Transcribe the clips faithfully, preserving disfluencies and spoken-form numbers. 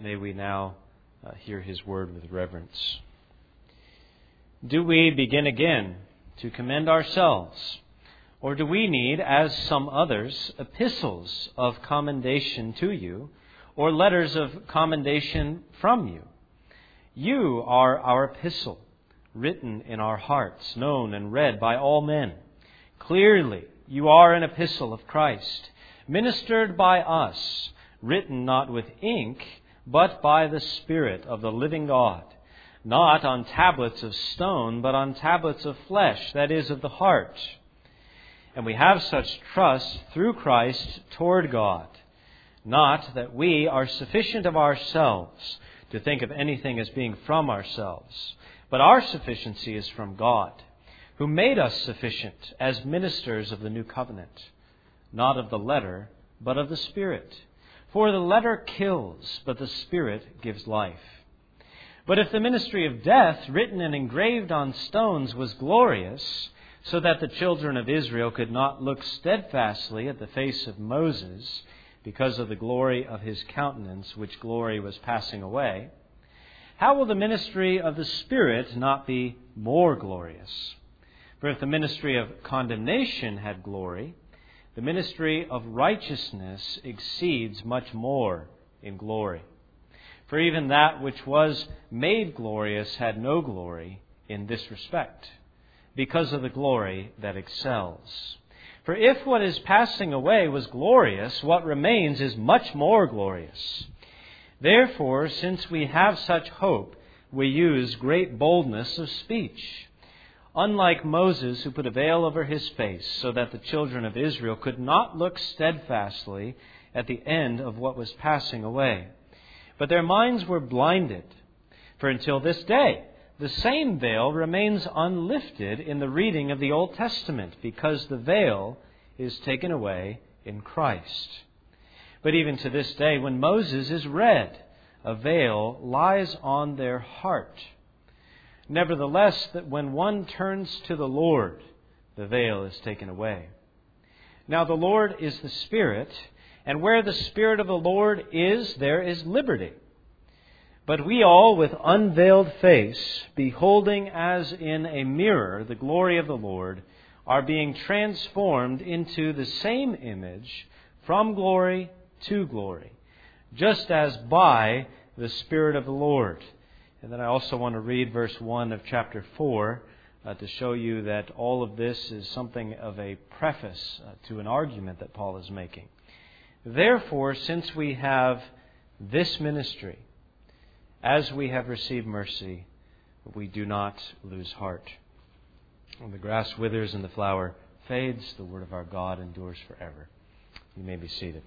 May we now uh, hear His word with reverence. Do we begin again to commend ourselves, or do we need, as some others, epistles of commendation to you, or letters of commendation from you? You are our epistle, written in our hearts, known and read by all men. Clearly, you are an epistle of Christ, ministered by us, written not with ink, but by the Spirit of the living God, not on tablets of stone, but on tablets of flesh, that is, of the heart. And we have such trust through Christ toward God, not that we are sufficient of ourselves to think of anything as being from ourselves, but our sufficiency is from God, who made us sufficient as ministers of the new covenant, not of the letter, but of the Spirit. For the letter kills, but the Spirit gives life. But if the ministry of death, written and engraved on stones, was glorious, so that the children of Israel could not look steadfastly at the face of Moses, because of the glory of his countenance, which glory was passing away, how will the ministry of the Spirit not be more glorious? For if the ministry of condemnation had glory, the ministry of righteousness exceeds much more in glory. For even that which was made glorious had no glory in this respect, because of the glory that excels. For if what is passing away was glorious, what remains is much more glorious. Therefore, since we have such hope, we use great boldness of speech. Unlike Moses, who put a veil over his face, so that the children of Israel could not look steadfastly at the end of what was passing away. But their minds were blinded. For until this day, the same veil remains unlifted in the reading of the Old Testament, because the veil is taken away in Christ. But even to this day, when Moses is read, a veil lies on their heart. Nevertheless, that when one turns to the Lord, the veil is taken away. Now the Lord is the Spirit, and where the Spirit of the Lord is, there is liberty. But we all, with unveiled face, beholding as in a mirror the glory of the Lord, are being transformed into the same image from glory to glory, just as by the Spirit of the Lord. And then I also want to read verse one of chapter four uh, to show you that all of this is something of a preface uh, to an argument that Paul is making. Therefore, since we have this ministry, as we have received mercy, we do not lose heart. When the grass withers and the flower fades, the word of our God endures forever. You may be seated.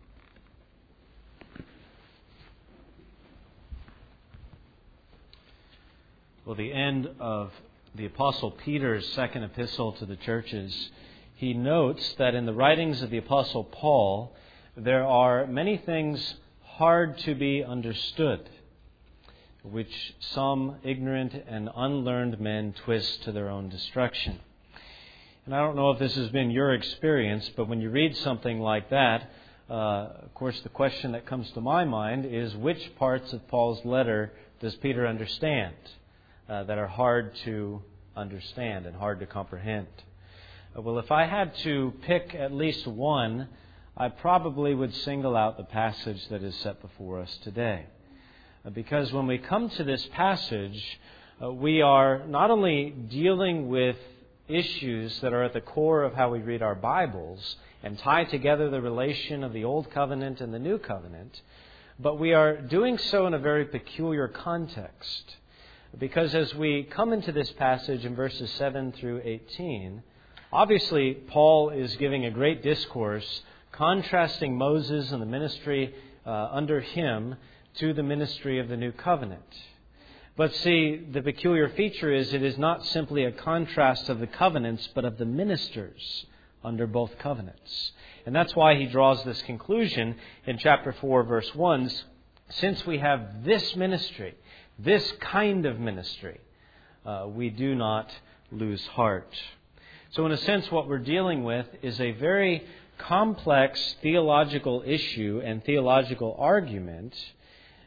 Well, the end of the Apostle Peter's second epistle to the churches, he notes that in the writings of the Apostle Paul, there are many things hard to be understood, which some ignorant and unlearned men twist to their own destruction. And I don't know if this has been your experience, but when you read something like that, uh, of course, the question that comes to my mind is, which parts of Paul's letter does Peter understand uh, that are hard to understand and hard to comprehend? Uh, well, if I had to pick at least one, I probably would single out the passage that is set before us today. Because when we come to this passage, uh, we are not only dealing with issues that are at the core of how we read our Bibles and tie together the relation of the Old Covenant and the New Covenant, but we are doing so in a very peculiar context. Because as we come into this passage in verses seven through eighteen, obviously Paul is giving a great discourse contrasting Moses and the ministry uh, under him to the ministry of the New Covenant. But see, the peculiar feature is it is not simply a contrast of the covenants, but of the ministers under both covenants. And that's why he draws this conclusion in chapter four, verse one. Since we have this ministry, this kind of ministry, uh, we do not lose heart. So in a sense, what we're dealing with is a very complex theological issue and theological argument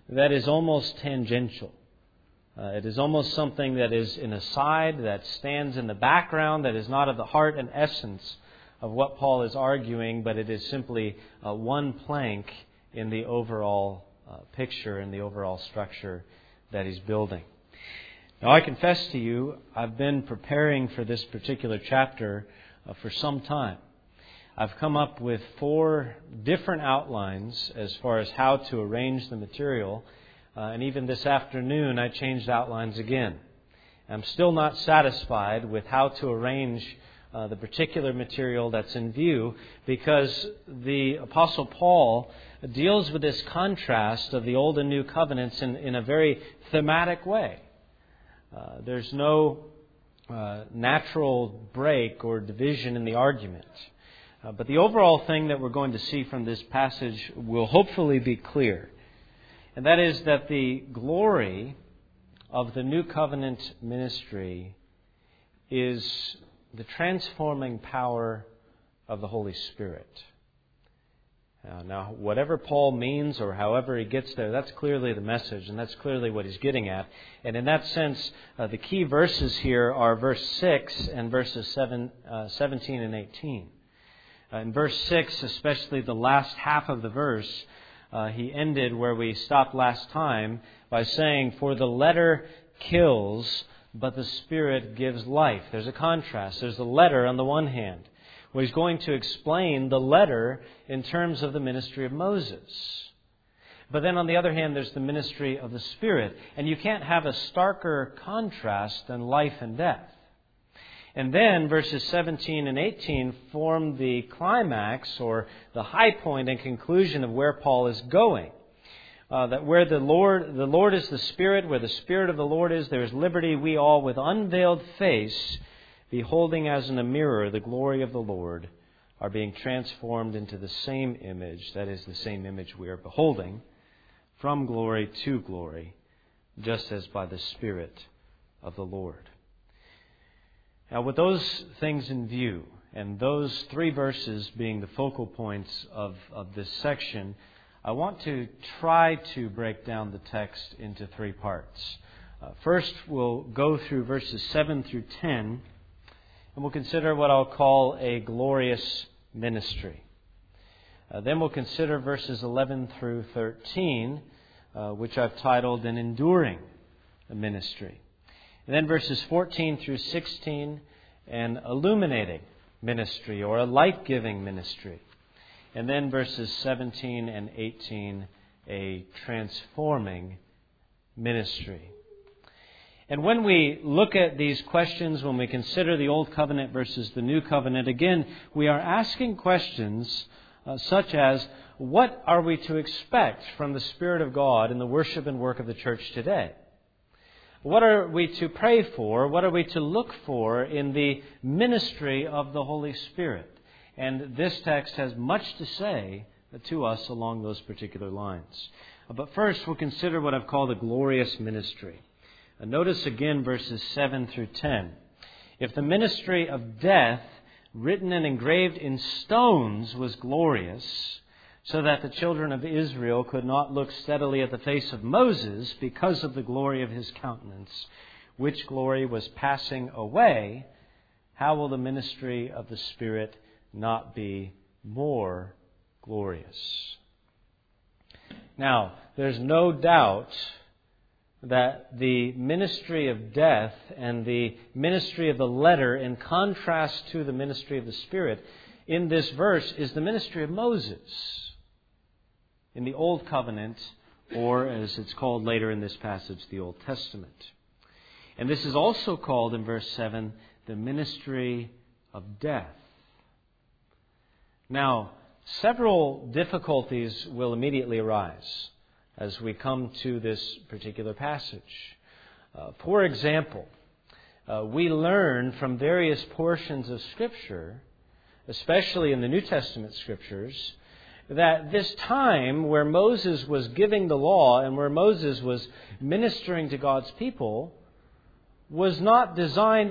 that is almost tangential. Uh, it is almost something that is an aside, that stands in the background, that is not of the heart and essence of what Paul is arguing, but it is simply uh, one plank in the overall uh, picture, in the overall structure that he's building. Now, I confess to you, I've been preparing for this particular chapter uh, for some time. I've come up with four different outlines as far as how to arrange the material. Uh, and even this afternoon, I changed outlines again. I'm still not satisfied with how to arrange uh, the particular material that's in view, because the Apostle Paul deals with this contrast of the Old and New Covenants in, in a very thematic way. Uh, there's no uh, natural break or division in the argument. Uh, but the overall thing that we're going to see from this passage will hopefully be clear. And that is that the glory of the New Covenant ministry is the transforming power of the Holy Spirit. Uh, now, whatever Paul means or however he gets there, that's clearly the message, and that's clearly what he's getting at. And in that sense, uh, the key verses here are verse six and verses seven, uh, seventeen and eighteen. Uh, in verse six, especially the last half of the verse, uh, he ended where we stopped last time by saying, "For the letter kills, but the Spirit gives life." There's a contrast. There's the letter on the one hand, where he's going to explain the letter in terms of the ministry of Moses. But then on the other hand, there's the ministry of the Spirit. And you can't have a starker contrast than life and death. And then verses seventeen and eighteen form the climax or the high point and conclusion of where Paul is going. Uh, that where the Lord, the Lord is the Spirit, where the Spirit of the Lord is, there is liberty. We all with unveiled face, beholding as in a mirror the glory of the Lord, are being transformed into the same image, that is, the same image we are beholding, from glory to glory, just as by the Spirit of the Lord. Now, with those things in view, and those three verses being the focal points of, of this section, I want to try to break down the text into three parts. Uh, first, we'll go through verses seven through ten, and we'll consider what I'll call a glorious ministry. Uh, then we'll consider verses eleven through thirteen, uh, which I've titled an enduring ministry. And then verses fourteen through sixteen, an illuminating ministry or a life-giving ministry. And then verses seventeen and eighteen, a transforming ministry. And when we look at these questions, when we consider the Old Covenant versus the New Covenant, again, we are asking questions uh, such as, what are we to expect from the Spirit of God in the worship and work of the church today? What are we to pray for? What are we to look for in the ministry of the Holy Spirit? And this text has much to say to us along those particular lines. But first, we'll consider what I've called a glorious ministry. Notice again verses seven through ten. If the ministry of death, written and engraved in stones, was glorious, so that the children of Israel could not look steadily at the face of Moses because of the glory of his countenance, which glory was passing away, how will the ministry of the Spirit not be more glorious? Now, there's no doubt that the ministry of death and the ministry of the letter, in contrast to the ministry of the Spirit, in this verse is the ministry of Moses in the Old Covenant, or as it's called later in this passage, the Old Testament. And this is also called in verse seven, the ministry of death. Now, several difficulties will immediately arise as we come to this particular passage. Uh, for example, uh, we learn from various portions of Scripture, especially in the New Testament Scriptures, that this time where Moses was giving the law and where Moses was ministering to God's people was not designed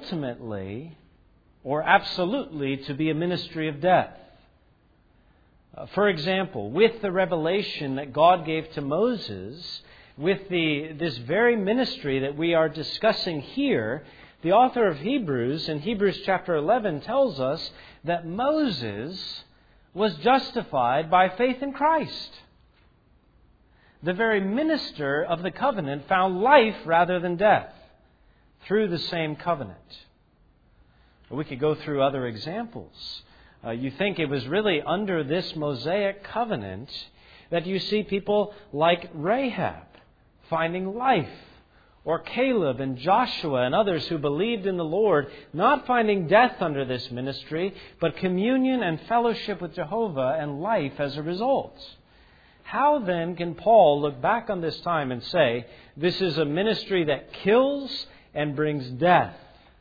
ultimately or absolutely to be a ministry of death. Uh, for example, with the revelation that God gave to Moses, with the this very ministry that we are discussing here, the author of Hebrews, in Hebrews chapter eleven, tells us that Moses was justified by faith in Christ. The very minister of the covenant found life rather than death through the same covenant. We could go through other examples. Uh, you think it was really under this Mosaic covenant that you see people like Rahab finding life, or Caleb and Joshua and others who believed in the Lord, not finding death under this ministry, but communion and fellowship with Jehovah and life as a result. How then can Paul look back on this time and say, this is a ministry that kills and brings death?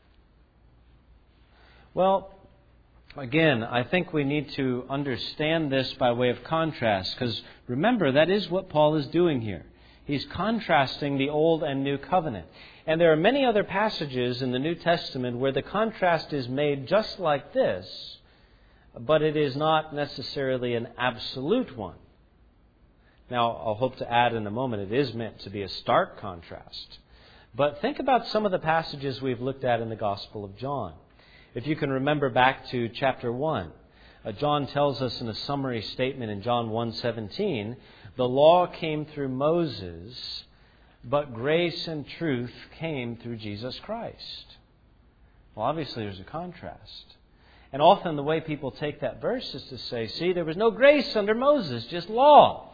Well, again, I think we need to understand this by way of contrast, because remember, that is what Paul is doing here. He's contrasting the Old and New Covenant. And there are many other passages in the New Testament where the contrast is made just like this, but it is not necessarily an absolute one. Now, I'll hope to add in a moment, it is meant to be a stark contrast. But think about some of the passages we've looked at in the Gospel of John. If you can remember back to chapter one, uh, John tells us in a summary statement in John one seventeen, the law came through Moses, but grace and truth came through Jesus Christ. Well, obviously there's a contrast. And often the way people take that verse is to say, see, there was no grace under Moses, just law.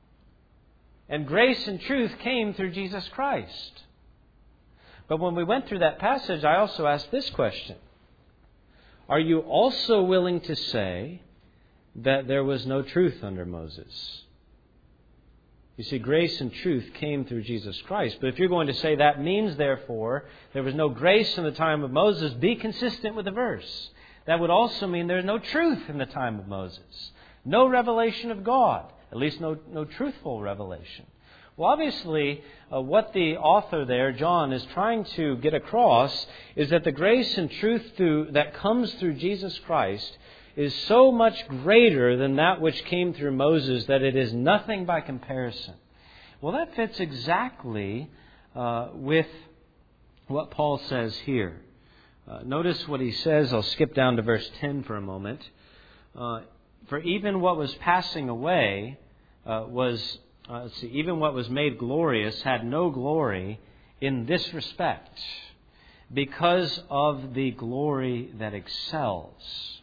And grace and truth came through Jesus Christ. But when we went through that passage, I also asked this question. Are you also willing to say that there was no truth under Moses? You see, grace and truth came through Jesus Christ. But if you're going to say that means, therefore, there was no grace in the time of Moses, be consistent with the verse. That would also mean there's no truth in the time of Moses. No revelation of God. At least no, no truthful revelation. Well, obviously, uh, what the author there, John, is trying to get across is that the grace and truth through, that comes through Jesus Christ is so much greater than that which came through Moses that it is nothing by comparison. Well, that fits exactly uh, with what Paul says here. Uh, notice what he says. I'll skip down to verse ten for a moment. Uh, For even what was passing away uh, was, uh, let's see, even what was made glorious had no glory in this respect, because of the glory that excels.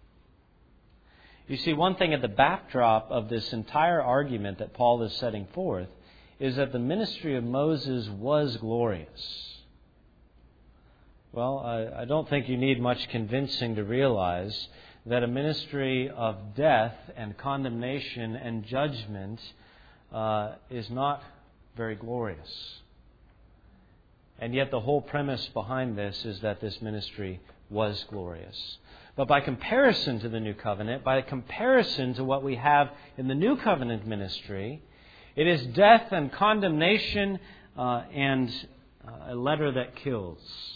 You see, one thing at the backdrop of this entire argument that Paul is setting forth is that the ministry of Moses was glorious. Well, I, I don't think you need much convincing to realize that a ministry of death and condemnation and judgment uh, is not very glorious. And yet the whole premise behind this is that this ministry was glorious. But by comparison to the New Covenant, by comparison to what we have in the New Covenant ministry, it is death and condemnation uh, and uh, a letter that kills,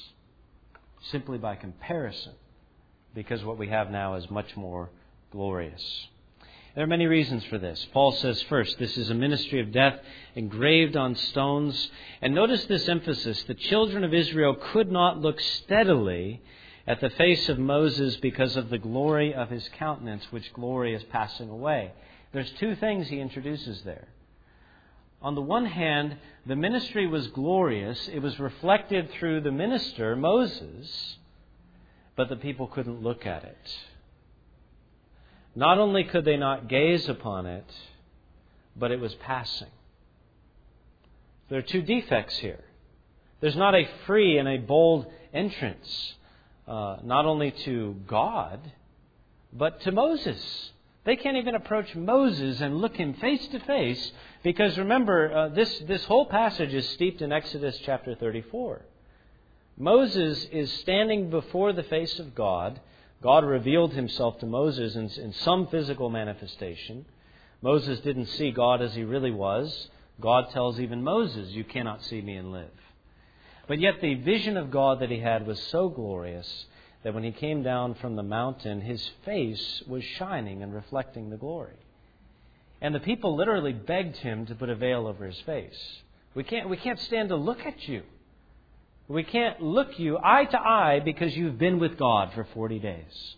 simply by comparison, because what we have now is much more glorious. There are many reasons for this. Paul says first, this is a ministry of death engraved on stones. And notice this emphasis. The children of Israel could not look steadily at the face of Moses because of the glory of his countenance, which glory is passing away. There's two things he introduces there. On the one hand, the ministry was glorious. It was reflected through the minister, Moses, but the people couldn't look at it. Not only could they not gaze upon it, but it was passing. There are two defects here. There's not a free and a bold entrance, uh, not only to God, but to Moses. They can't even approach Moses and look him face to face, because remember, uh, this, this whole passage is steeped in Exodus chapter thirty-four. Moses is standing before the face of God. God revealed himself to Moses in, in some physical manifestation. Moses didn't see God as he really was. God tells even Moses, you cannot see me and live. But yet the vision of God that he had was so glorious that when he came down from the mountain, his face was shining and reflecting the glory. And the people literally begged him to put a veil over his face. We can't, we can't stand to look at you. We can't look you eye to eye because you've been with God for forty days.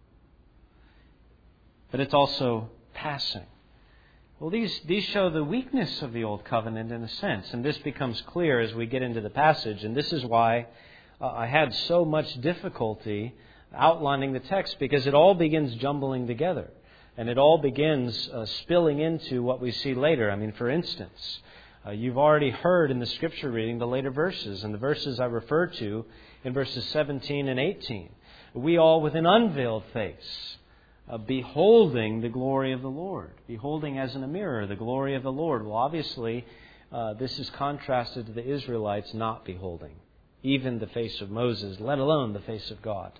But it's also passing. Well, these, these show the weakness of the Old Covenant in a sense. And this becomes clear as we get into the passage. And this is why uh, I had so much difficulty outlining the text, because it all begins jumbling together. And it all begins uh, spilling into what we see later. I mean, for instance, uh, you've already heard in the Scripture reading the later verses. And the verses I refer to in verses seventeen and eighteen. We all with an unveiled face, Uh, beholding the glory of the Lord. Beholding as in a mirror the glory of the Lord. Well, obviously, uh, this is contrasted to the Israelites not beholding even the face of Moses, let alone the face of God.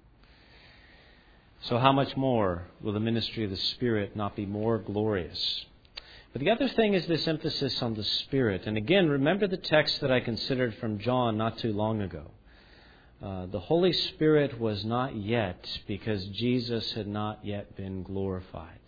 So how much more will the ministry of the Spirit not be more glorious? But the other thing is this emphasis on the Spirit. And again, remember the text that I considered from John not too long ago. Uh, the Holy Spirit was not yet because Jesus had not yet been glorified.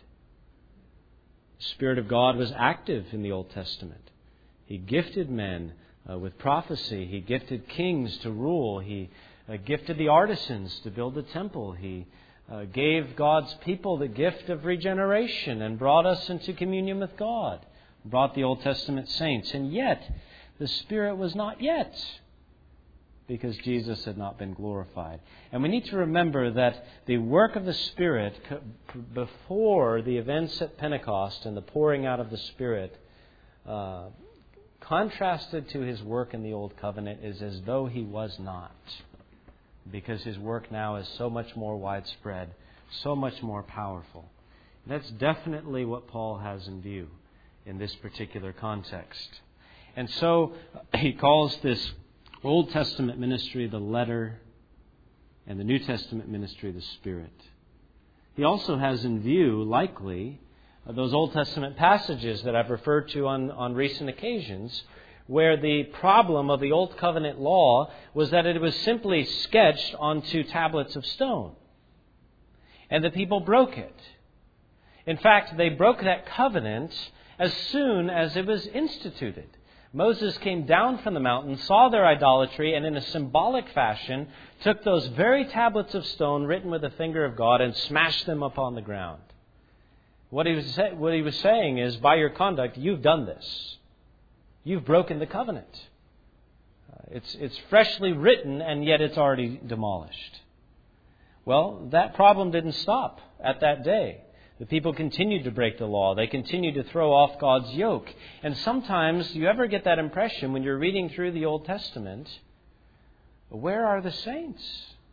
The Spirit of God was active in the Old Testament. He gifted men uh, with prophecy. He gifted kings to rule. He uh, gifted the artisans to build the temple. He uh, gave God's people the gift of regeneration and brought us into communion with God. Brought the Old Testament saints. And yet, the Spirit was not yet, because Jesus had not been glorified. And we need to remember that the work of the Spirit before the events at Pentecost and the pouring out of the Spirit, uh, contrasted to his work in the Old Covenant, is as though he was not. Because his work now is so much more widespread, so much more powerful. That's definitely what Paul has in view in this particular context. And so he calls this Old Testament ministry the letter, and the New Testament ministry the Spirit. He also has in view, likely, those Old Testament passages that I've referred to on, on recent occasions, where the problem of the Old Covenant law was that it was simply sketched onto tablets of stone. And the people broke it. In fact, they broke that covenant as soon as it was instituted. Moses came down from the mountain, saw their idolatry, and in a symbolic fashion took those very tablets of stone written with the finger of God and smashed them upon the ground. What he was say, what he was saying is, by your conduct, you've done this. You've broken the covenant. Uh, it's, it's freshly written, and yet it's already demolished. Well, that problem didn't stop at that day. The people continued to break the law. They continued to throw off God's yoke. And sometimes you ever get that impression when you're reading through the Old Testament, where are the saints?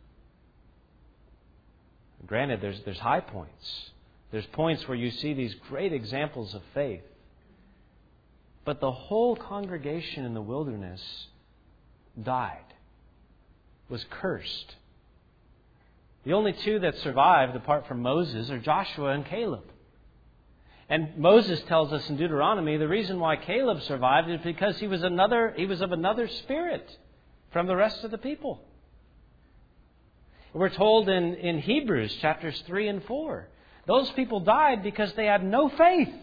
Granted, there's, there's high points. There's points where you see these great examples of faith. But the whole congregation in the wilderness died, was cursed. The only two that survived, apart from Moses, are Joshua and Caleb. And Moses tells us in Deuteronomy the reason why Caleb survived is because he was another he was of another spirit from the rest of the people. We're told in, in Hebrews chapters three and four, those people died because they had no faith.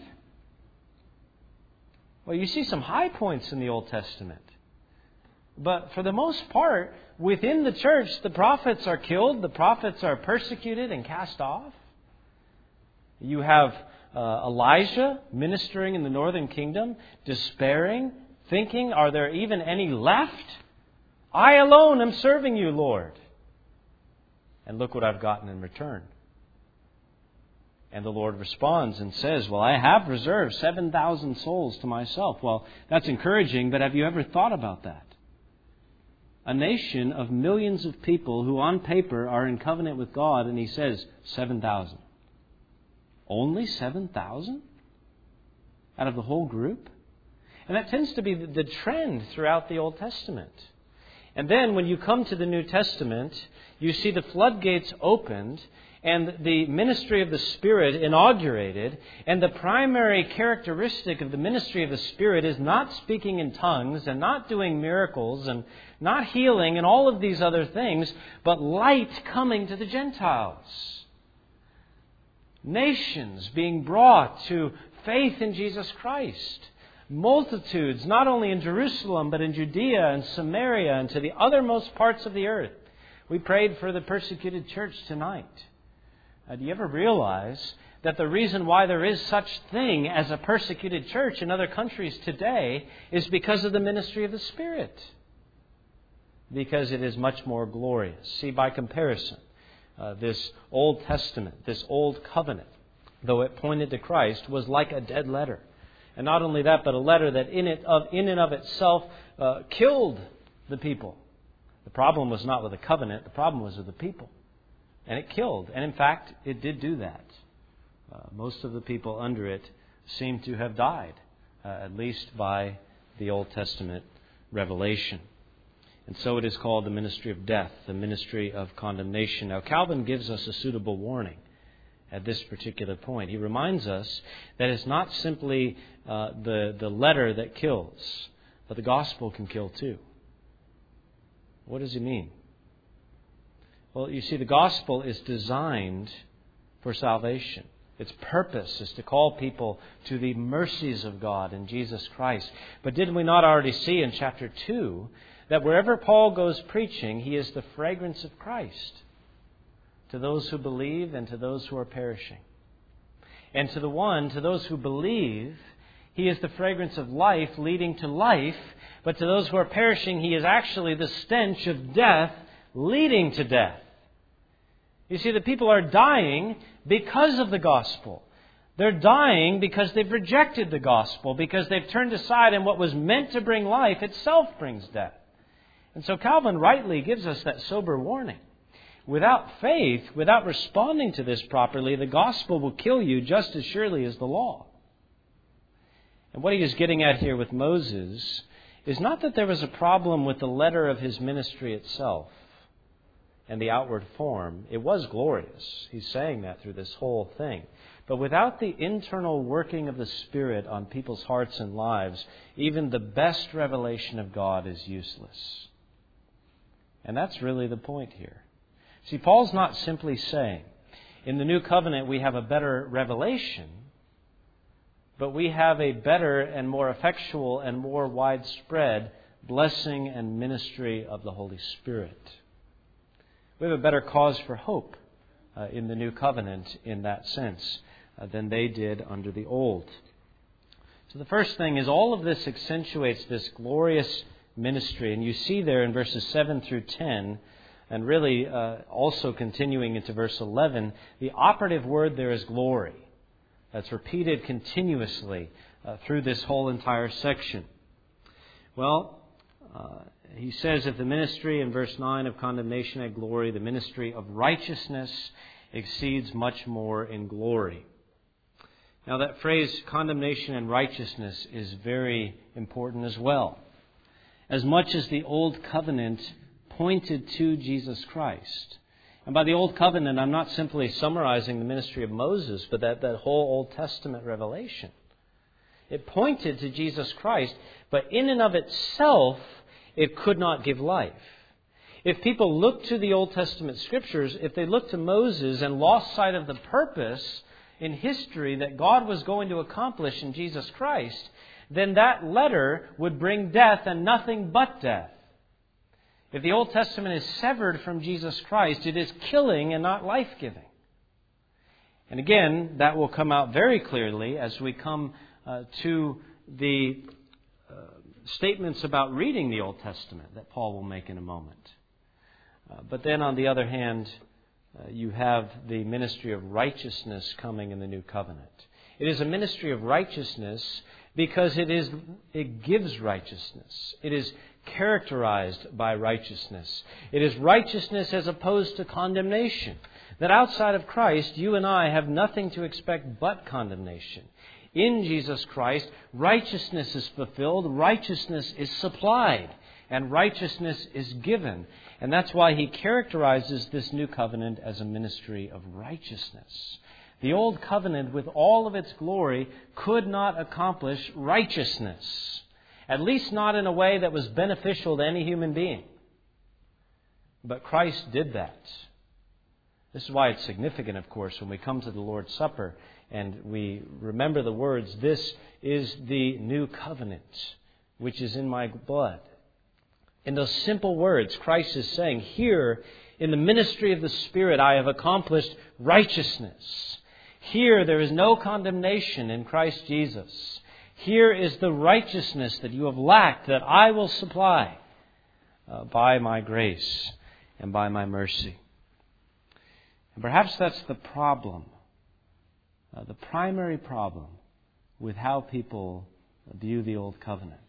Well, you see some high points in the Old Testament. But for the most part, within the church, the prophets are killed, the prophets are persecuted and cast off. You have uh, Elijah ministering in the northern kingdom, despairing, thinking, are there even any left? I alone am serving you, Lord. And look what I've gotten in return. And the Lord responds and says, well, I have reserved seven thousand souls to myself. Well, that's encouraging, but have you ever thought about that? A nation of millions of people who on paper are in covenant with God, and he says seven thousand. Only seven thousand? Out of the whole group? And that tends to be the trend throughout the Old Testament. And then when you come to the New Testament, you see the floodgates opened and the ministry of the Spirit inaugurated. And the primary characteristic of the ministry of the Spirit is not speaking in tongues and not doing miracles and not healing and all of these other things, but light coming to the Gentiles. Nations being brought to faith in Jesus Christ. Multitudes, not only in Jerusalem, but in Judea and Samaria and to the uttermost parts of the earth. We prayed for the persecuted church tonight. Uh, do you ever realize that the reason why there is such thing as a persecuted church in other countries today is because of the ministry of the Spirit? Because it is much more glorious. See, by comparison, uh, this Old Testament, this Old Covenant, though it pointed to Christ, was like a dead letter. And not only that, but a letter that in it of in and of itself uh, killed the people. The problem was not with the covenant, the problem was with the people. And it killed. And in fact, it did do that. Uh, most of the people under it seem to have died, uh, at least by the Old Testament revelation. And so it is called the ministry of death, the ministry of condemnation. Now, Calvin gives us a suitable warning at this particular point. He reminds us that it's not simply uh, the, the letter that kills, but the gospel can kill too. What does he mean? Well, you see, the gospel is designed for salvation. Its purpose is to call people to the mercies of God in Jesus Christ. But did we not already see in chapter two that wherever Paul goes preaching, he is the fragrance of Christ to those who believe and to those who are perishing. And to the one, to those who believe, he is the fragrance of life leading to life. But to those who are perishing, he is actually the stench of death leading to death. You see, the people are dying because of the gospel. They're dying because they've rejected the gospel, because they've turned aside, and what was meant to bring life itself brings death. And so Calvin rightly gives us that sober warning. Without faith, without responding to this properly, the gospel will kill you just as surely as the law. And what he is getting at here with Moses is not that there was a problem with the letter of his ministry itself and the outward form. It was glorious. He's saying that through this whole thing. But without the internal working of the Spirit on people's hearts and lives, even the best revelation of God is useless. And that's really the point here. See, Paul's not simply saying, in the new covenant we have a better revelation, but we have a better and more effectual and more widespread blessing and ministry of the Holy Spirit. We have a better cause for hope uh, in the new covenant in that sense uh, than they did under the old. So the first thing is all of this accentuates this glorious ministry. And you see there in verses seven through ten, and really uh, also continuing into verse eleven, the operative word there is glory. That's repeated continuously uh, through this whole entire section. Well, uh, he says if the ministry in verse nine of condemnation had glory, the ministry of righteousness exceeds much more in glory. Now that phrase, condemnation and righteousness, is very important as well. As much as the Old Covenant pointed to Jesus Christ. And by the Old Covenant, I'm not simply summarizing the ministry of Moses, but that, that whole Old Testament revelation. It pointed to Jesus Christ, but in and of itself, it could not give life. If people look to the Old Testament Scriptures, if they look to Moses and lost sight of the purpose in history that God was going to accomplish in Jesus Christ, then that letter would bring death and nothing but death. If the Old Testament is severed from Jesus Christ, it is killing and not life-giving. And again, that will come out very clearly as we come uh, to the uh, statements about reading the Old Testament that Paul will make in a moment. Uh, but then on the other hand, uh, you have the ministry of righteousness coming in the New Covenant. It is a ministry of righteousness because it is it gives righteousness. It is characterized by righteousness. It is righteousness as opposed to condemnation. That outside of Christ, you and I have nothing to expect but condemnation. In Jesus Christ, righteousness is fulfilled, righteousness is supplied. and righteousness is given. And that's why he characterizes this new covenant as a ministry of righteousness. The old covenant, with all of its glory, could not accomplish righteousness, at least not in a way that was beneficial to any human being. But Christ did that. This is why it's significant, of course, when we come to the Lord's Supper and we remember the words, "This is the new covenant, which is in my blood." In those simple words, Christ is saying, here, in the ministry of the Spirit, I have accomplished righteousness. Here, there is no condemnation in Christ Jesus. Here is the righteousness that you have lacked, that I will supply uh, by my grace and by my mercy. And perhaps that's the problem, uh, the primary problem with how people view the Old Covenant,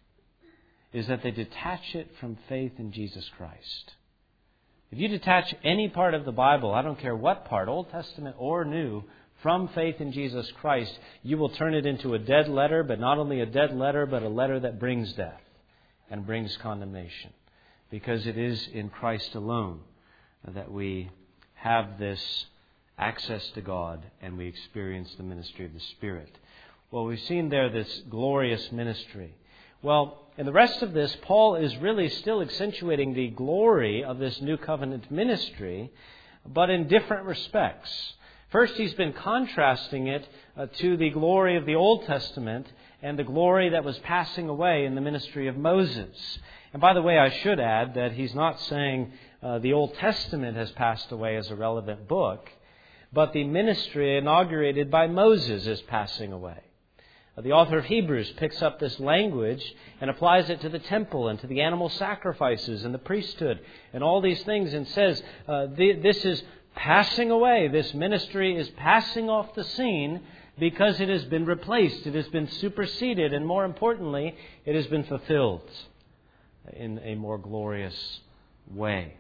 is that they detach it from faith in Jesus Christ. If you detach any part of the Bible, I don't care what part, Old Testament or New, from faith in Jesus Christ, you will turn it into a dead letter, but not only a dead letter, but a letter that brings death and brings condemnation. Because it is in Christ alone that we have this access to God and we experience the ministry of the Spirit. Well, we've seen there this glorious ministry. Well, in the rest of this, Paul is really still accentuating the glory of this new covenant ministry, but in different respects. First, he's been contrasting it uh, to the glory of the Old Testament and the glory that was passing away in the ministry of Moses. And by the way, I should add that he's not saying uh, the Old Testament has passed away as a relevant book, but the ministry inaugurated by Moses is passing away. The author of Hebrews picks up this language and applies it to the temple and to the animal sacrifices and the priesthood and all these things, and says uh, the, this is passing away. This ministry is passing off the scene because it has been replaced. It has been superseded. And more importantly, it has been fulfilled in a more glorious way.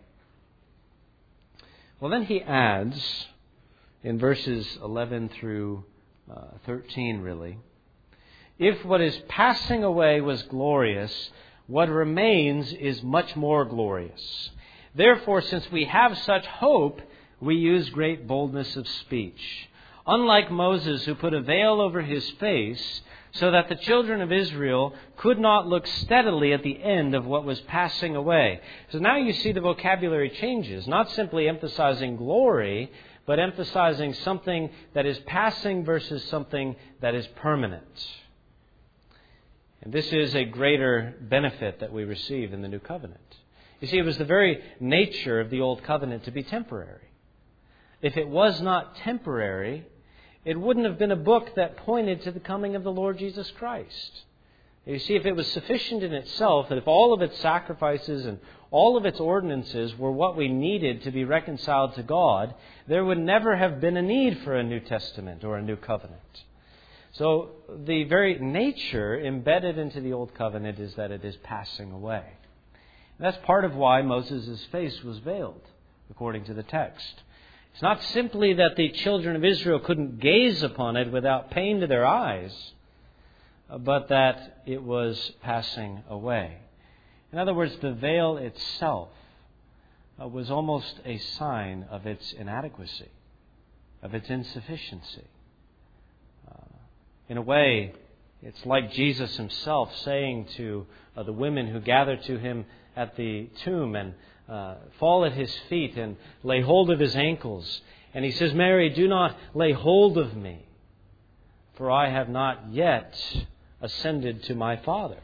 Well, then he adds in verses eleven through uh, thirteen, really, if what is passing away was glorious, what remains is much more glorious. Therefore, since we have such hope, we use great boldness of speech. Unlike Moses, who put a veil over his face, so that the children of Israel could not look steadily at the end of what was passing away. So now you see the vocabulary changes, not simply emphasizing glory, but emphasizing something that is passing versus something that is permanent. And this is a greater benefit that we receive in the New Covenant. You see, it was the very nature of the Old Covenant to be temporary. If it was not temporary, it wouldn't have been a book that pointed to the coming of the Lord Jesus Christ. You see, if it was sufficient in itself, that if all of its sacrifices and all of its ordinances were what we needed to be reconciled to God, there would never have been a need for a New Testament or a New Covenant. So the very nature embedded into the Old Covenant is that it is passing away. And that's part of why Moses' face was veiled, according to the text. It's not simply that the children of Israel couldn't gaze upon it without pain to their eyes, but that it was passing away. In other words, the veil itself was almost a sign of its inadequacy, of its insufficiency. In a way, it's like Jesus himself saying to uh, the women who gathered to him at the tomb and uh, fall at his feet and lay hold of his ankles. And he says, "Mary, do not lay hold of me, for I have not yet ascended to my Father."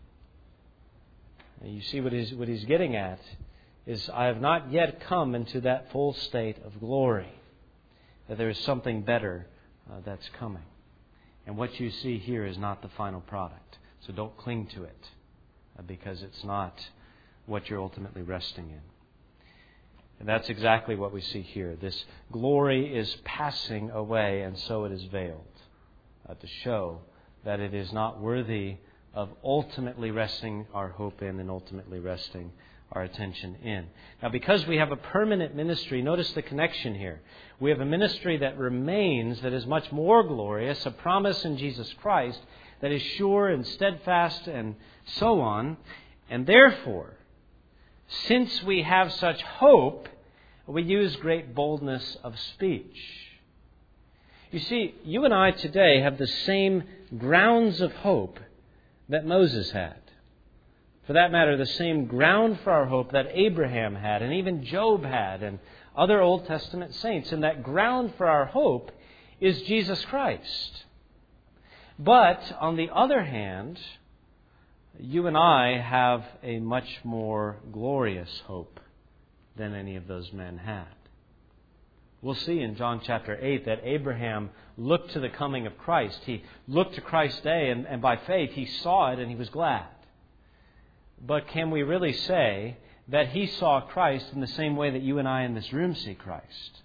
And you see what he's, what he's getting at is, I have not yet come into that full state of glory, that there is something better uh, that's coming. And what you see here is not the final product. So don't cling to it, because it's not what you're ultimately resting in. And that's exactly what we see here. This glory is passing away, and so it is veiled, uh, to show that it is not worthy of ultimately resting our hope in and ultimately resting our attention in. Now, because we have a permanent ministry, notice the connection here. We have a ministry that remains, that is much more glorious, a promise in Jesus Christ that is sure and steadfast and so on. And therefore, since we have such hope, we use great boldness of speech. You see, you and I today have the same grounds of hope that Moses had. For that matter, the same ground for our hope that Abraham had, and even Job had, and other Old Testament saints. And that ground for our hope is Jesus Christ. But, on the other hand, you and I have a much more glorious hope than any of those men had. We'll see in John chapter eight that Abraham looked to the coming of Christ. He looked to Christ's day, and, and by faith he saw it and he was glad. But can we really say that he saw Christ in the same way that you and I in this room see Christ?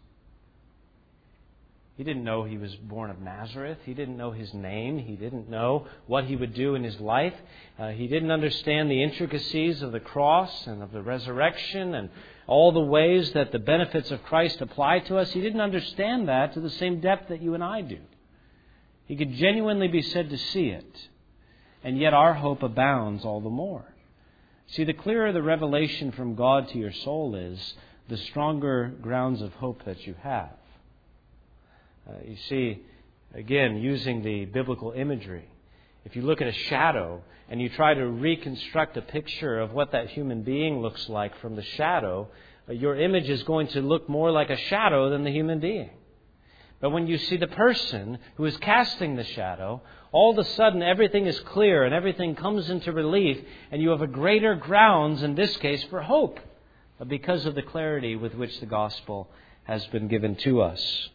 He didn't know he was born of Nazareth. He didn't know his name. He didn't know what he would do in his life. Uh, he didn't understand the intricacies of the cross and of the resurrection and all the ways that the benefits of Christ apply to us. He didn't understand that to the same depth that you and I do. He could genuinely be said to see it. And yet our hope abounds all the more. See, the clearer the revelation from God to your soul is, the stronger grounds of hope that you have. Uh, you see, again, using the biblical imagery, if you look at a shadow and you try to reconstruct a picture of what that human being looks like from the shadow, uh, your image is going to look more like a shadow than the human being. But when you see the person who is casting the shadow, all of a sudden everything is clear and everything comes into relief, and you have a greater grounds, in this case, for hope, because of the clarity with which the gospel has been given to us.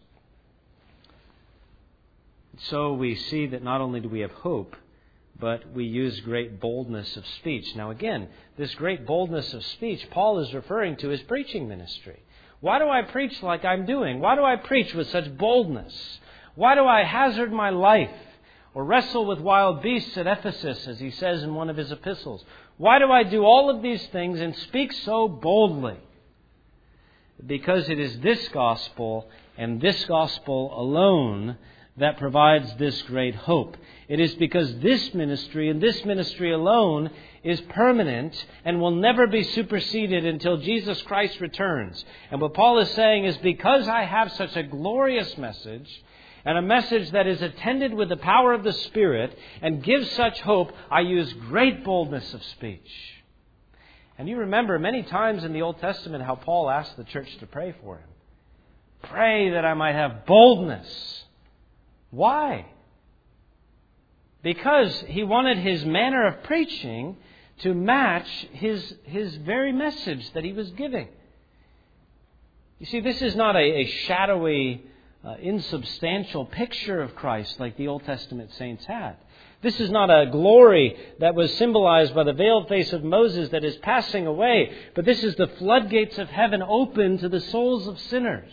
So we see that not only do we have hope, but we use great boldness of speech. Now again, this great boldness of speech Paul is referring to his preaching ministry. Why do I preach like I'm doing? Why do I preach with such boldness? Why do I hazard my life or wrestle with wild beasts at Ephesus, as he says in one of his epistles? Why do I do all of these things and speak so boldly? Because it is this gospel and this gospel alone that provides this great hope. It is because this ministry and this ministry alone is permanent and will never be superseded until Jesus Christ returns. And what Paul is saying is, because I have such a glorious message, and a message that is attended with the power of the Spirit and gives such hope, I use great boldness of speech. And you remember many times in the Old Testament how Paul asked the church to pray for him. Pray that I might have boldness. Why? Because he wanted his manner of preaching to match his, his very message that he was giving. You see, this is not a, a shadowy, uh, insubstantial picture of Christ like the Old Testament saints had. This is not a glory that was symbolized by the veiled face of Moses that is passing away, but this is the floodgates of heaven open to the souls of sinners.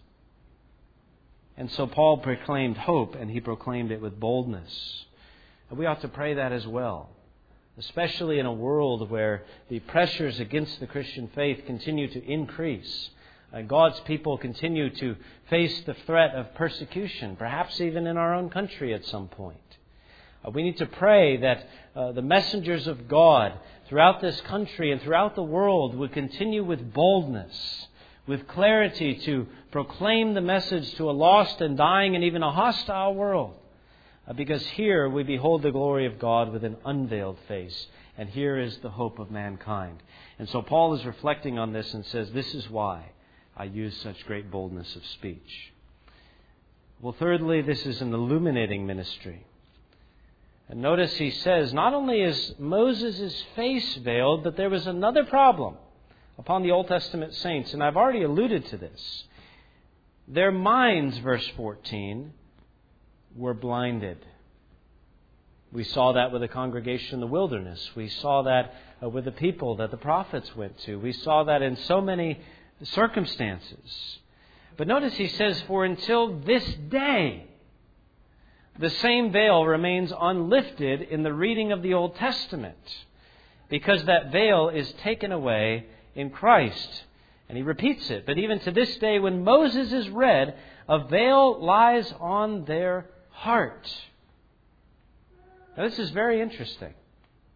And so Paul proclaimed hope, and he proclaimed it with boldness. And we ought to pray that as well, especially in a world where the pressures against the Christian faith continue to increase. And God's people continue to face the threat of persecution, perhaps even in our own country at some point. Uh, we need to pray that uh, the messengers of God throughout this country and throughout the world would continue with boldness, with clarity, to proclaim the message to a lost and dying and even a hostile world. Uh, because here we behold the glory of God with an unveiled face. And here is the hope of mankind. And so Paul is reflecting on this and says, this is why I use such great boldness of speech. Well, thirdly, this is an illuminating ministry. And notice he says, not only is Moses' face veiled, but there was another problem upon the Old Testament saints, and I've already alluded to this. Their minds, verse fourteen, were blinded. We saw that with the congregation in the wilderness. We saw that uh, with the people that the prophets went to. We saw that in so many circumstances. But notice he says, for until this day, the same veil remains unlifted in the reading of the Old Testament, because that veil is taken away in Christ. And he repeats it. But even to this day, when Moses is read, a veil lies on their heart. Now, this is very interesting.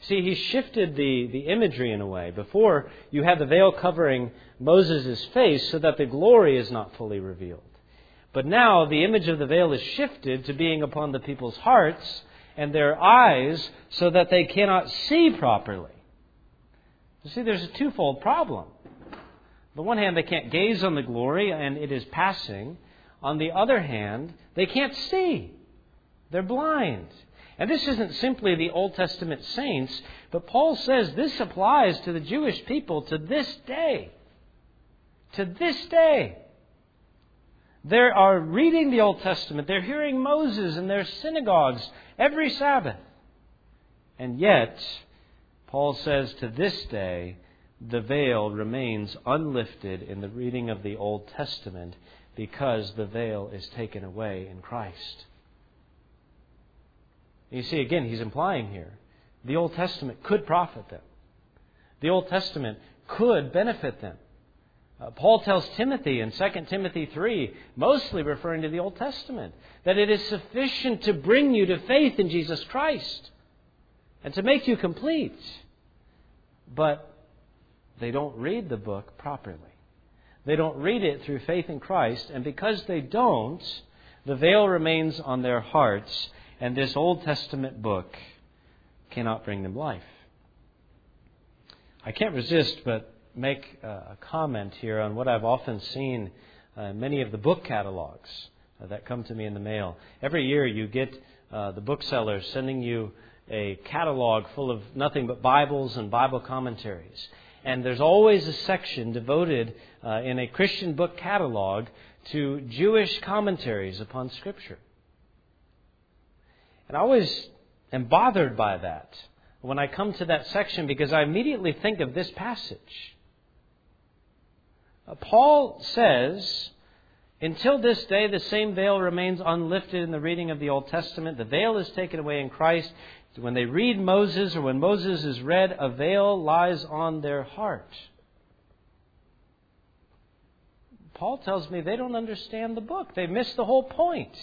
See, he shifted the, the imagery in a way. Before, you had the veil covering Moses' face so that the glory is not fully revealed. But now the image of the veil is shifted to being upon the people's hearts and their eyes so that they cannot see properly. You see, there's a twofold problem. On the one hand, they can't gaze on the glory and it is passing. On the other hand, they can't see. They're blind. And this isn't simply the Old Testament saints, but Paul says this applies to the Jewish people to this day. To this day. They are reading the Old Testament. They're hearing Moses in their synagogues every Sabbath. And yet, Paul says to this day, the veil remains unlifted in the reading of the Old Testament because the veil is taken away in Christ. You see, again, he's implying here, the Old Testament could profit them. The Old Testament could benefit them. Uh, Paul tells Timothy in Second Timothy three, mostly referring to the Old Testament, that it is sufficient to bring you to faith in Jesus Christ and to make you complete. But they don't read the book properly. They don't read it through faith in Christ, and because they don't, the veil remains on their hearts, and this Old Testament book cannot bring them life. I can't resist but make a comment here on what I've often seen in many of the book catalogs that come to me in the mail. Every year you get uh, the booksellers sending you a catalog full of nothing but Bibles and Bible commentaries. And there's always a section devoted uh, in a Christian book catalog to Jewish commentaries upon Scripture. And I always am bothered by that when I come to that section because I immediately think of this passage. Uh, Paul says, until this day the same veil remains unlifted in the reading of the Old Testament. The veil is taken away in Christ. When they read Moses or when Moses is read, a veil lies on their heart. Paul tells me they don't understand the book. They miss the whole point.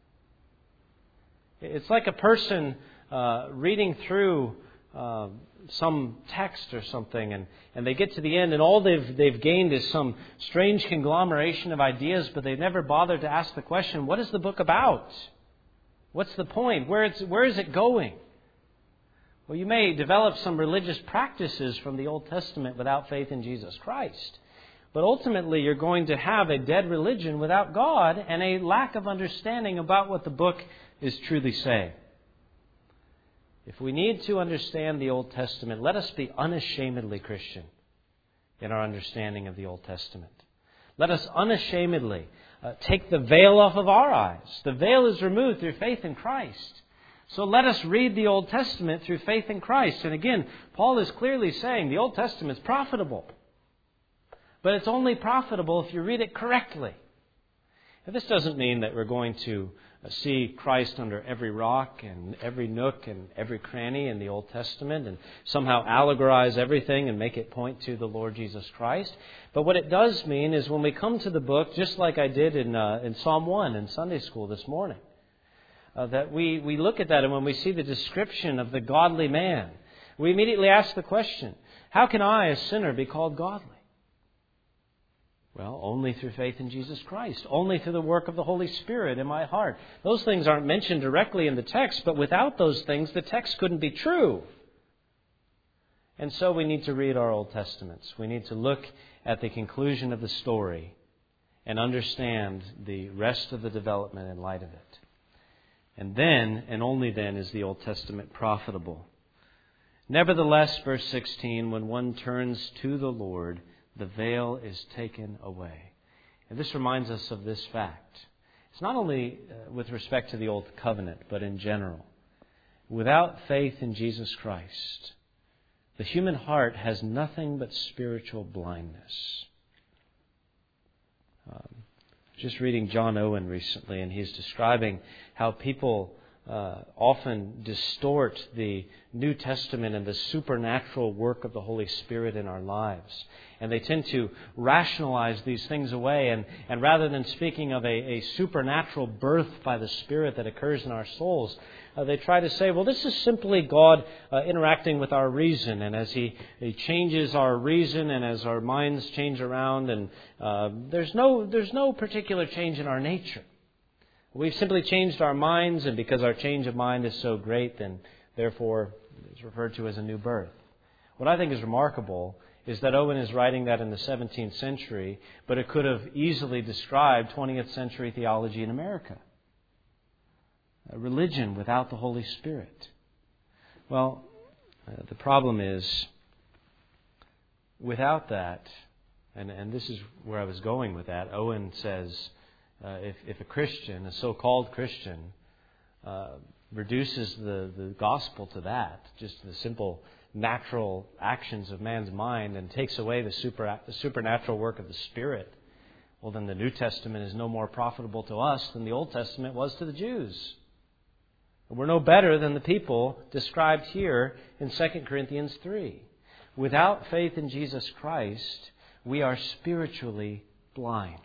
It's like a person uh, reading through uh, some text or something, and, and they get to the end, and all they've they've gained is some strange conglomeration of ideas, but they never bothered to ask the question, what is the book about? What's the point? Where it's where is it going? Well, you may develop some religious practices from the Old Testament without faith in Jesus Christ. But ultimately, you're going to have a dead religion without God and a lack of understanding about what the book is truly saying. If we need to understand the Old Testament, let us be unashamedly Christian in our understanding of the Old Testament. Let us unashamedly uh, take the veil off of our eyes. The veil is removed through faith in Christ. So let us read the Old Testament through faith in Christ. And again, Paul is clearly saying the Old Testament is profitable. But it's only profitable if you read it correctly. And this doesn't mean that we're going to see Christ under every rock and every nook and every cranny in the Old Testament and somehow allegorize everything and make it point to the Lord Jesus Christ. But what it does mean is when we come to the book, just like I did in uh, in Psalm one in Sunday school this morning, uh, that we, we look at that, and when we see the description of the godly man, we immediately ask the question, how can I, a sinner, be called godly? Well, only through faith in Jesus Christ. Only through the work of the Holy Spirit in my heart. Those things aren't mentioned directly in the text, but without those things, the text couldn't be true. And so we need to read our Old Testaments. We need to look at the conclusion of the story and understand the rest of the development in light of it. And then, and only then, is the Old Testament profitable. Nevertheless, verse sixteen, when one turns to the Lord, the veil is taken away. And this reminds us of this fact. It's not only uh, with respect to the Old Covenant, but in general. Without faith in Jesus Christ, the human heart has nothing but spiritual blindness. Um, just reading John Owen recently, and he's describing how people uh, often distort the New Testament and the supernatural work of the Holy Spirit in our lives. And they tend to rationalize these things away. And, and rather than speaking of a, a supernatural birth by the Spirit that occurs in our souls, uh, they try to say, well, this is simply God uh, interacting with our reason. And as He, he changes our reason and as our minds change around, and uh, there's no there's no particular change in our nature. We've simply changed our minds, and because our change of mind is so great, then therefore it's referred to as a new birth. What I think is remarkable is that Owen is writing that in the seventeenth century, but it could have easily described twentieth century theology in America. A religion without the Holy Spirit. Well, uh, the problem is, without that, and, and this is where I was going with that, Owen says, uh, if, if a Christian, a so-called Christian, uh, reduces the, the gospel to that, just the simple natural actions of man's mind, and takes away the, super, the supernatural work of the Spirit, well, then the New Testament is no more profitable to us than the Old Testament was to the Jews. We're no better than the people described here in Second Corinthians three. Without faith in Jesus Christ, we are spiritually blind.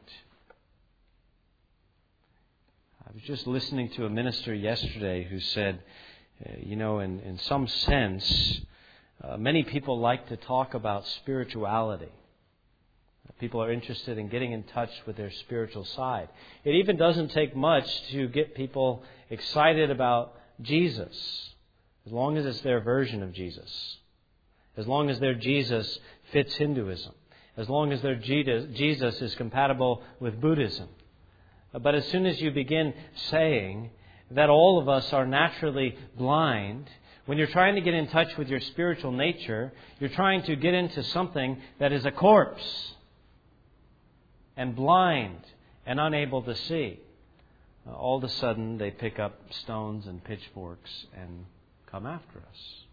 I was just listening to a minister yesterday who said, uh, you know, in, in some sense, uh, many people like to talk about spirituality. People are interested in getting in touch with their spiritual side. It even doesn't take much to get people excited about Jesus, as long as it's their version of Jesus, as long as their Jesus fits Hinduism, as long as their Jesus is compatible with Buddhism. But as soon as you begin saying that all of us are naturally blind, when you're trying to get in touch with your spiritual nature, you're trying to get into something that is a corpse and blind and unable to see. Uh, all of a sudden, they pick up stones and pitchforks and come after us.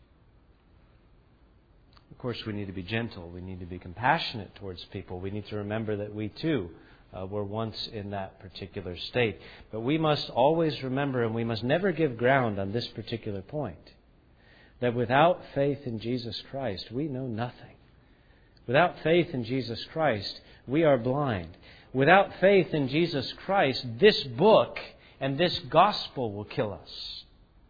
Of course, we need to be gentle. We need to be compassionate towards people. We need to remember that we too uh, were once in that particular state. But we must always remember, and we must never give ground on this particular point, that without faith in Jesus Christ, we know nothing. Without faith in Jesus Christ, we are blind. Without faith in Jesus Christ, this book and this gospel will kill us.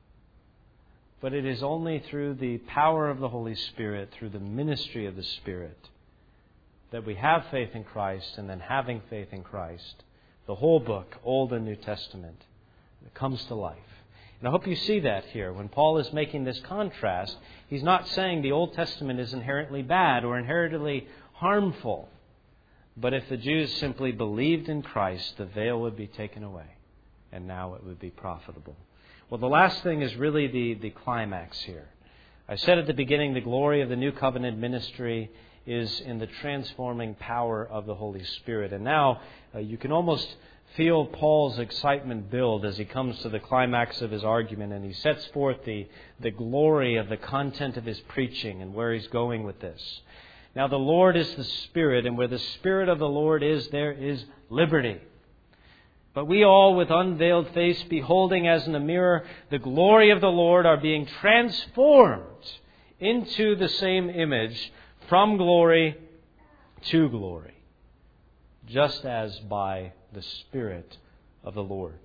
But it is only through the power of the Holy Spirit, through the ministry of the Spirit, that we have faith in Christ, and then having faith in Christ, the whole book, Old and New Testament, comes to life. And I hope you see that here. When Paul is making this contrast, he's not saying the Old Testament is inherently bad or inherently harmful. But if the Jews simply believed in Christ, the veil would be taken away, and now it would be profitable. Well, the last thing is really the, the climax here. I said at the beginning, the glory of the New Covenant ministry is in the transforming power of the Holy Spirit. And now uh, you can almost feel Paul's excitement build as he comes to the climax of his argument, and he sets forth the, the glory of the content of his preaching and where he's going with this. Now the Lord is the Spirit, and where the Spirit of the Lord is, there is liberty. But we all, with unveiled face, beholding as in a mirror the glory of the Lord, are being transformed into the same image from glory to glory, just as by the Spirit of the Lord.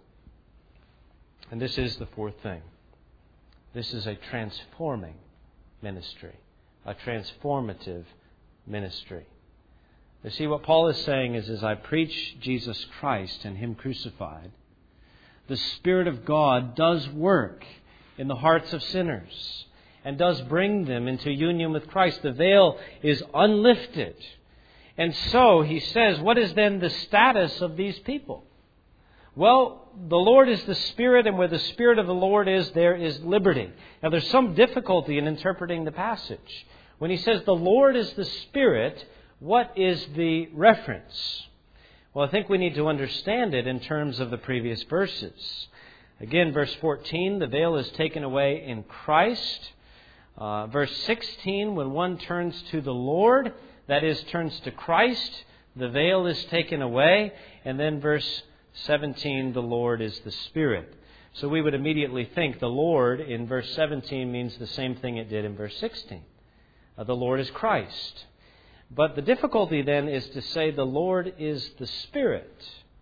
And this is the fourth thing. This is a transforming ministry, a transformative ministry. You see, what Paul is saying is, as I preach Jesus Christ and Him crucified, the Spirit of God does work in the hearts of sinners and does bring them into union with Christ. The veil is unlifted. And so, he says, what is then the status of these people? Well, the Lord is the Spirit, and where the Spirit of the Lord is, there is liberty. Now, there's some difficulty in interpreting the passage. When he says the Lord is the Spirit, what is the reference? Well, I think we need to understand it in terms of the previous verses. Again, verse fourteen, the veil is taken away in Christ. Uh, verse sixteen, when one turns to the Lord, that is, turns to Christ, the veil is taken away. And then verse seventeen, the Lord is the Spirit. So we would immediately think the Lord in verse seventeen means the same thing it did in verse sixteen. Uh, the Lord is Christ. But the difficulty then is to say the Lord is the Spirit.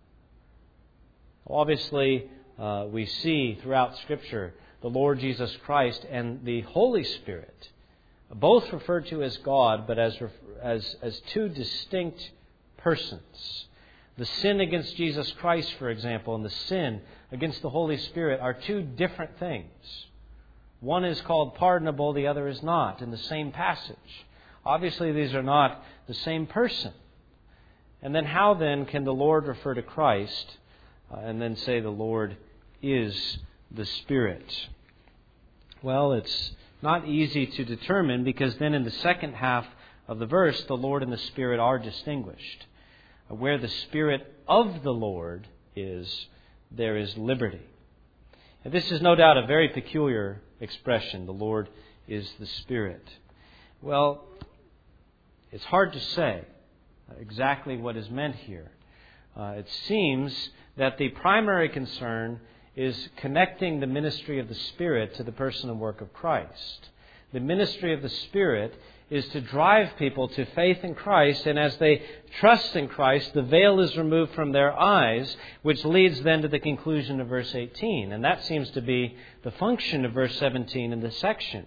Obviously, uh, we see throughout Scripture the Lord Jesus Christ and the Holy Spirit, both referred to as God, but as, as, as two distinct persons. The sin against Jesus Christ, for example, and the sin against the Holy Spirit are two different things. One is called pardonable, the other is not, in the same passage. Obviously, these are not the same person. And then how then can the Lord refer to Christ uh, and then say the Lord is the Spirit? Well, it's not easy to determine, because then in the second half of the verse, the Lord and the Spirit are distinguished. Where the Spirit of the Lord is, there is liberty. And this is no doubt a very peculiar expression. The Lord is the Spirit. Well, it's hard to say exactly what is meant here. Uh, it seems that the primary concern is connecting the ministry of the Spirit to the person and work of Christ. The ministry of the Spirit is to drive people to faith in Christ, and as they trust in Christ, the veil is removed from their eyes, which leads then to the conclusion of verse eighteen. And that seems to be the function of verse seventeen in this section.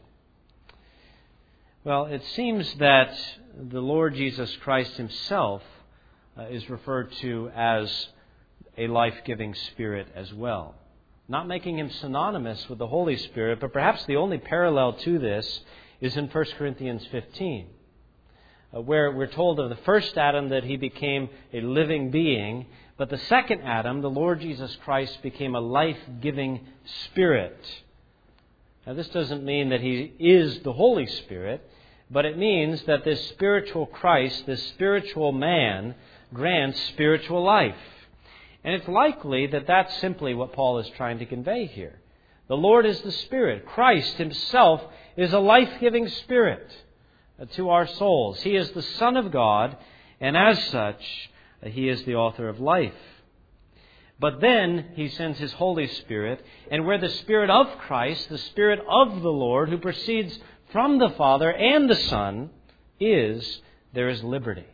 Well, it seems that the Lord Jesus Christ Himself uh, is referred to as a life-giving Spirit as well. Not making Him synonymous with the Holy Spirit, but perhaps the only parallel to this is in First Corinthians fifteen, uh, where we're told of the first Adam that he became a living being, but the second Adam, the Lord Jesus Christ, became a life-giving Spirit. Now, this doesn't mean that He is the Holy Spirit, but it means that this spiritual Christ, this spiritual man, grants spiritual life. And it's likely that that's simply what Paul is trying to convey here. The Lord is the Spirit. Christ Himself is a life-giving Spirit to our souls. He is the Son of God, and as such, He is the author of life. But then He sends His Holy Spirit, and where the Spirit of Christ, the Spirit of the Lord, who proceeds from the Father and the Son, is, there is liberty.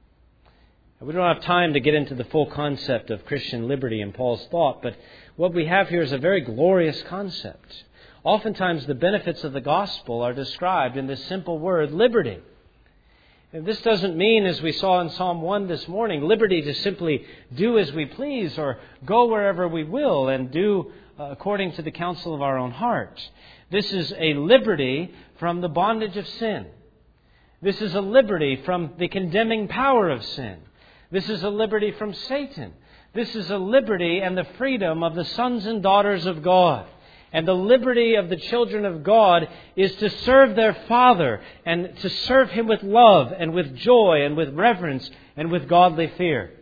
We don't have time to get into the full concept of Christian liberty in Paul's thought, but what we have here is a very glorious concept. Oftentimes the benefits of the gospel are described in this simple word, liberty. And this doesn't mean, as we saw in Psalm one this morning, liberty to simply do as we please or go wherever we will and do uh, according to the counsel of our own heart. This is a liberty from the bondage of sin. This is a liberty from the condemning power of sin. This is a liberty from Satan. This is a liberty and the freedom of the sons and daughters of God. And the liberty of the children of God is to serve their Father and to serve Him with love and with joy and with reverence and with godly fear.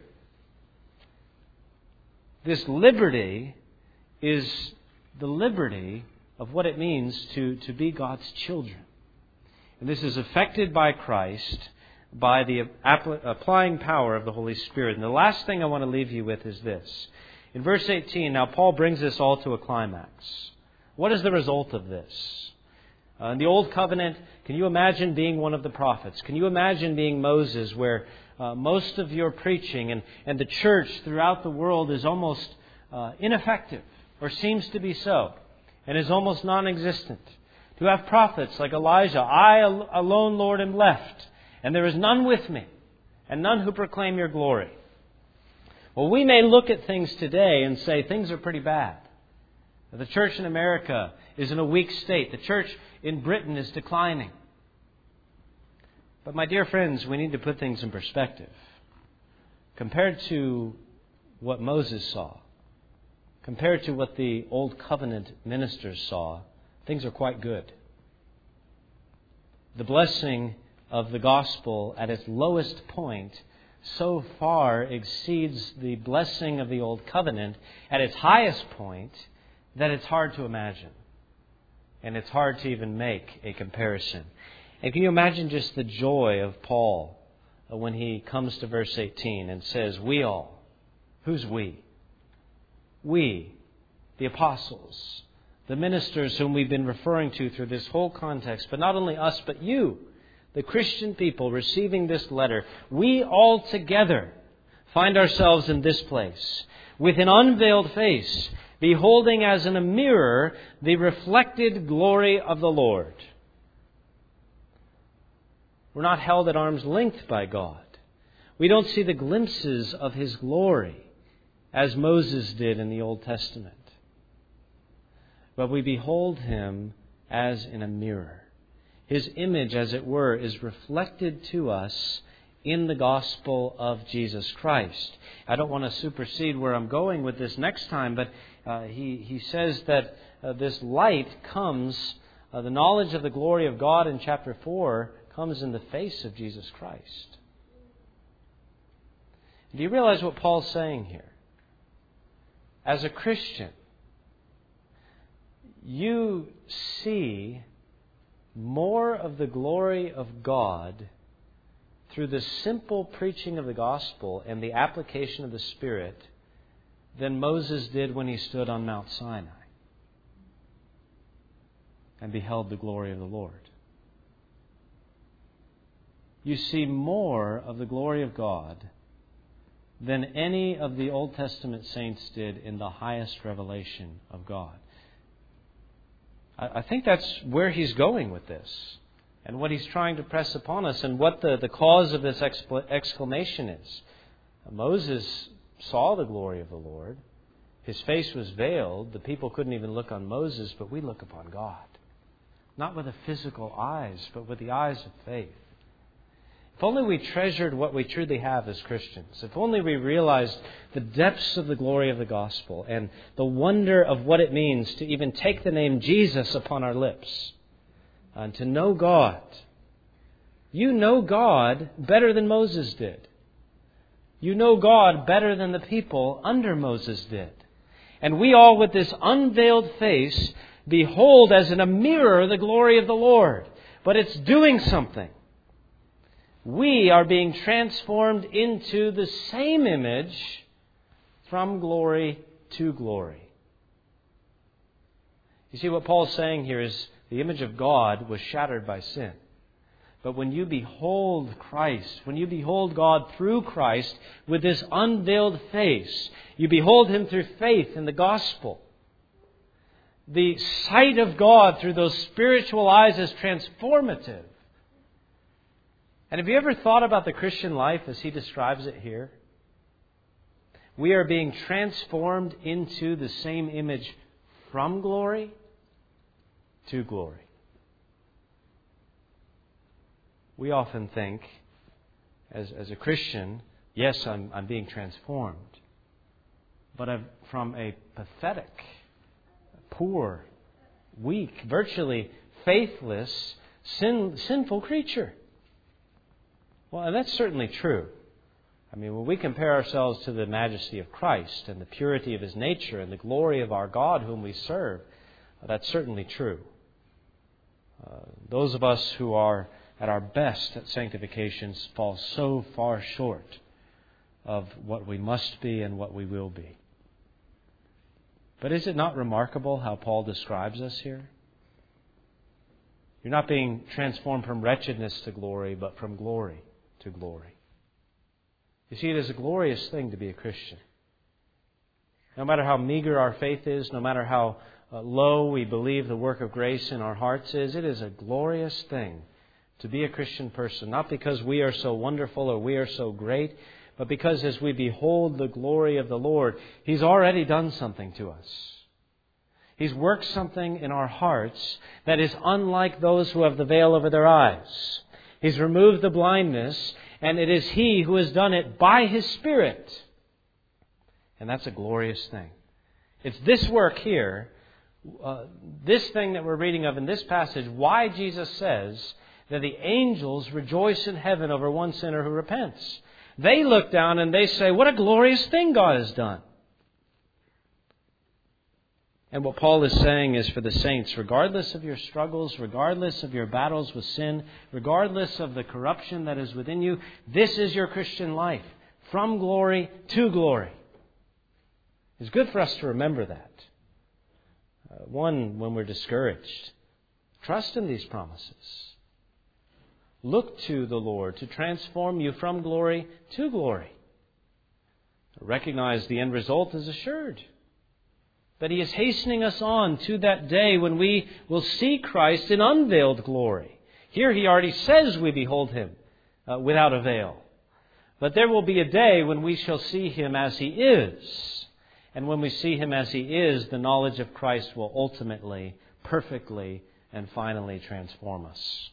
This liberty is the liberty of what it means to, to be God's children. And this is affected by Christ, by the applying power of the Holy Spirit. And the last thing I want to leave you with is this. In verse eighteen, now Paul brings this all to a climax. What is the result of this? Uh, in the Old Covenant, can you imagine being one of the prophets? Can you imagine being Moses, where uh, most of your preaching and, and the church throughout the world is almost uh, ineffective, or seems to be so, and is almost non-existent? To have prophets like Elijah, I alone, Lord, am left, and there is none with me, and none who proclaim your glory. Well, we may look at things today and say things are pretty bad. The church in America is in a weak state. The church in Britain is declining. But my dear friends, we need to put things in perspective. Compared to what Moses saw, compared to what the Old Covenant ministers saw, things are quite good. The blessing of the gospel at its lowest point so far exceeds the blessing of the Old Covenant at its highest point that it's hard to imagine. And it's hard to even make a comparison. And can you imagine just the joy of Paul when he comes to verse eighteen and says, we all. Who's we? We, the apostles, the ministers whom we've been referring to through this whole context, but not only us, but you, the Christian people receiving this letter, we all together find ourselves in this place, with an unveiled face, beholding as in a mirror the reflected glory of the Lord. We're not held at arm's length by God. We don't see the glimpses of His glory as Moses did in the Old Testament. But we behold Him as in a mirror. His image, as it were, is reflected to us in the gospel of Jesus Christ. I don't want to supersede where I'm going with this next time, but uh, he, he says that uh, this light comes, uh, the knowledge of the glory of God in chapter four comes in the face of Jesus Christ. Do you realize what Paul's saying here? As a Christian, you see more of the glory of God through the simple preaching of the gospel and the application of the Spirit than Moses did when he stood on Mount Sinai and beheld the glory of the Lord. You see more of the glory of God than any of the Old Testament saints did in the highest revelation of God. I think that's where he's going with this, and what he's trying to press upon us, and what the, the cause of this exclamation is. Moses saw the glory of the Lord. His face was veiled. The people couldn't even look on Moses, but we look upon God. Not with the physical eyes, but with the eyes of faith. If only we treasured what we truly have as Christians. If only we realized the depths of the glory of the gospel and the wonder of what it means to even take the name Jesus upon our lips and to know God. You know God better than Moses did. You know God better than the people under Moses did. And we all, with this unveiled face, behold as in a mirror the glory of the Lord. But it's doing something. We are being transformed into the same image from glory to glory. You see, what Paul's saying here is the image of God was shattered by sin. But when you behold Christ, when you behold God through Christ with this unveiled face, you behold Him through faith in the gospel. The sight of God through those spiritual eyes is transformative. And have you ever thought about the Christian life as he describes it here? We are being transformed into the same image from glory to glory. We often think, as, as a Christian, yes, I'm, I'm being transformed. But I'm from a pathetic, poor, weak, virtually faithless, sin, sinful creature. Well, and that's certainly true. I mean, when we compare ourselves to the majesty of Christ and the purity of His nature and the glory of our God whom we serve, that's certainly true. Uh, those of us who are at our best at sanctification fall so far short of what we must be and what we will be. But is it not remarkable how Paul describes us here? You're not being transformed from wretchedness to glory, but from glory to glory. You see, it is a glorious thing to be a Christian. No matter how meager our faith is, no matter how uh, low we believe the work of grace in our hearts is, it is a glorious thing to be a Christian person. Not because we are so wonderful or we are so great, but because as we behold the glory of the Lord, He's already done something to us. He's worked something in our hearts that is unlike those who have the veil over their eyes. He's removed the blindness, and it is He who has done it by His Spirit. And that's a glorious thing. It's this work here, uh, this thing that we're reading of in this passage, why Jesus says that the angels rejoice in heaven over one sinner who repents. They look down and they say, what a glorious thing God has done. And what Paul is saying is for the saints, regardless of your struggles, regardless of your battles with sin, regardless of the corruption that is within you, this is your Christian life, from glory to glory. It's good for us to remember that. Uh, one, when we're discouraged, trust in these promises. Look to the Lord to transform you from glory to glory. Recognize the end result is assured. That He is hastening us on to that day when we will see Christ in unveiled glory. Here He already says we behold Him uh, without a veil. But there will be a day when we shall see Him as He is. And when we see Him as He is, the knowledge of Christ will ultimately, perfectly, and finally transform us.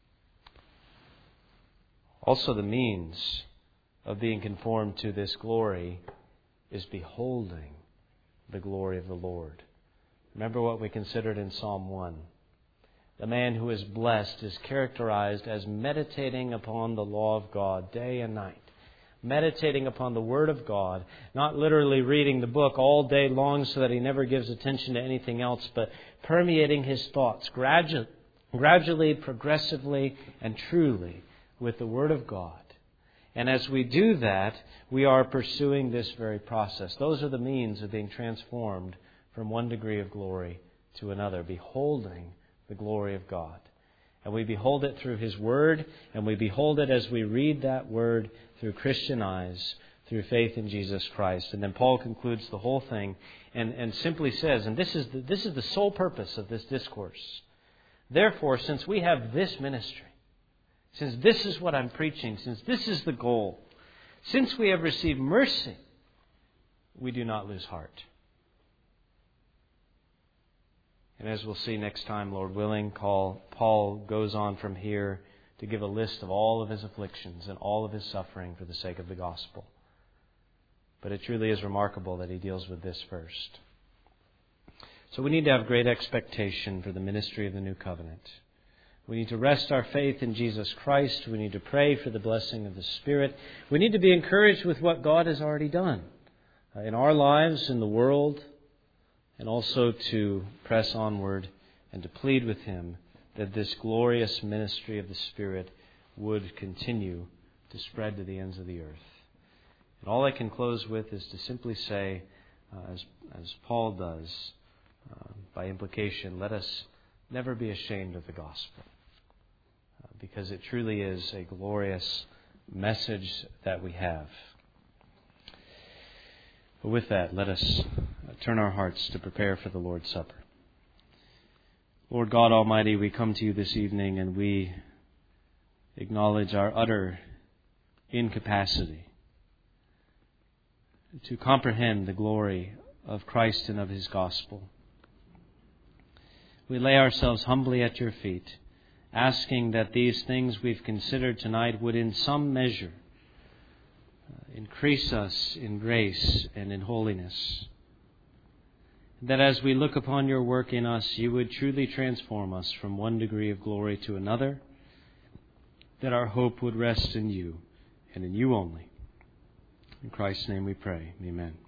Also, the means of being conformed to this glory is beholding the glory of the Lord. Remember what we considered in Psalm one. The man who is blessed is characterized as meditating upon the law of God day and night. Meditating upon the Word of God, not literally reading the book all day long so that he never gives attention to anything else, but permeating his thoughts gradually, gradually, progressively, and truly with the Word of God. And as we do that, we are pursuing this very process. Those are the means of being transformed from one degree of glory to another, beholding the glory of God. And we behold it through His Word, and we behold it as we read that Word through Christian eyes, through faith in Jesus Christ. And then Paul concludes the whole thing and, and simply says, and this is the, this is the sole purpose of this discourse. Therefore, since we have this ministry, since this is what I'm preaching, since this is the goal, since we have received mercy, we do not lose heart. And as we'll see next time, Lord willing, Paul goes on from here to give a list of all of his afflictions and all of his suffering for the sake of the gospel. But it truly is remarkable that he deals with this first. So we need to have great expectation for the ministry of the new covenant. We need to rest our faith in Jesus Christ. We need to pray for the blessing of the Spirit. We need to be encouraged with what God has already done in our lives, in the world, and also to press onward and to plead with Him that this glorious ministry of the Spirit would continue to spread to the ends of the earth. And all I can close with is to simply say, uh, as, as Paul does, uh, by implication, let us never be ashamed of the gospel, uh, because it truly is a glorious message that we have. But with that, let us turn our hearts to prepare for the Lord's Supper. Lord God Almighty, we come to You this evening and we acknowledge our utter incapacity to comprehend the glory of Christ and of His gospel. We lay ourselves humbly at Your feet, asking that these things we've considered tonight would in some measure increase us in grace and in holiness. That as we look upon Your work in us, You would truly transform us from one degree of glory to another. That our hope would rest in You and in You only. In Christ's name we pray. Amen.